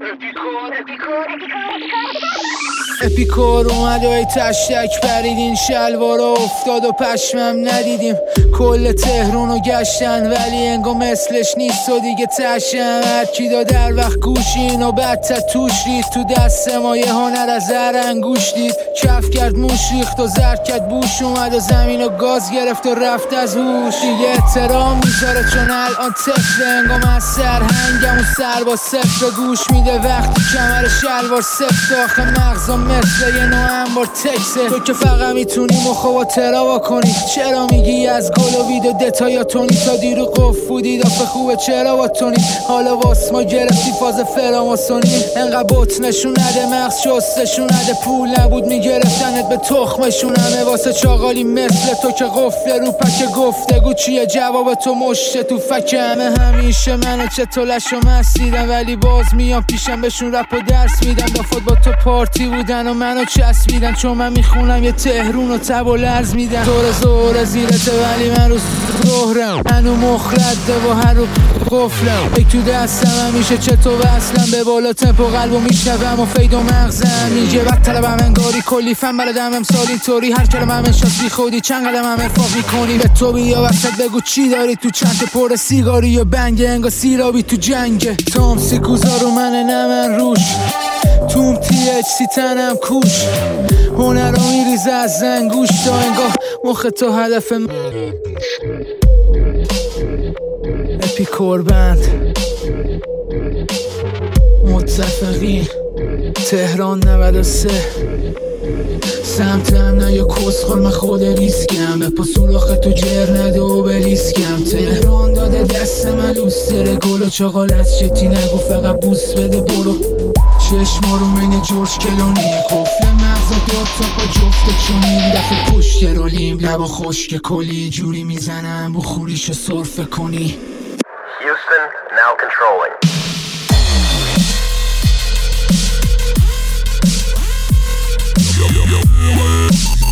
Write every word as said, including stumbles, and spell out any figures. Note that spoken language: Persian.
اپیکور اومد و ای تشتک پرید این شلوارا افتاد و پشمم ندیدیم کل تهرون رو گشتن ولی انگا مثلش نیست و دیگه تشم هرکی دا در وقت گوشین و بدتر توش رید تو دست ما یه هنر از هر انگوش دید کف کرد موش ریخت و زرد کرد بوش اومد و زمین و گاز گرفت و رفت از هوش دیگه احترام میذاره چون الان طفل انگام از سرهنگم و سر با صفر گوش میده وقتی کمر شلوار سفت آخه مغزا مثل یه نوع انبار تکسه تو که فقط میتونی مخو با تراوا کنی چرا میگی از گل و وید و دتایاتونی تا دیرو قف بودی دافه خوبه چرا با تونی حالا واس ما گرفتی فاز فراماسونی انقدر بوت نشون نده مغز شستشون نده پول نبود میگرفتنت به تخمشون همه واسه چاقالی مثل تو که قفل رو پک گفتگو چیه جواب تو مشت تو فکه همه همیشه منو چطولش و مسیدم ولی باز میام پیشم بهشون رپ و درس میدم دافت با تو پارتی بودن و منو چسبیدن چون من میخونم یه تهرون و تب و لرز میدم دور زور زیرته ولی من رو ظهرم هنو مخرده و هر رو قفلم ای تو دستم همیشه چطور وصلم به بالا تمپ و قلب و میشنوم و فید و مغزم میگه بد طلبم انگاری کلی فن بلدم امسال اینطوری هر کلمه هم انشاس بی خودی چند قدم هم ارفاق میکنی به تو بیا وسط بگو چی داری تو چند پر سیگاری یا بنگه انگا سیرابی تو جنگه تام سیکوزا رو منه نه من روش توم تی اچ سی تنم کوش هنر رو میریزه از زنگوش تا انگاه مخ تو هدف من اپیکور بند متفقین تهران نود و سه سمتم نه یا کسخور من خود ریسکم به پاسور آخه تو جر نده و بلیسکم تهران داده دست من لوستره گل و چاقال از چتی نگو فقط بوس بده برو چشما رو من جورج کلونی قفل مغزا داد تا پا جفته چونیم دفعه پشت رولیم لبا خشک کلی جوری میزنم بخوریشو سرفه کنی Houston now controlling. Yo, yo, yo.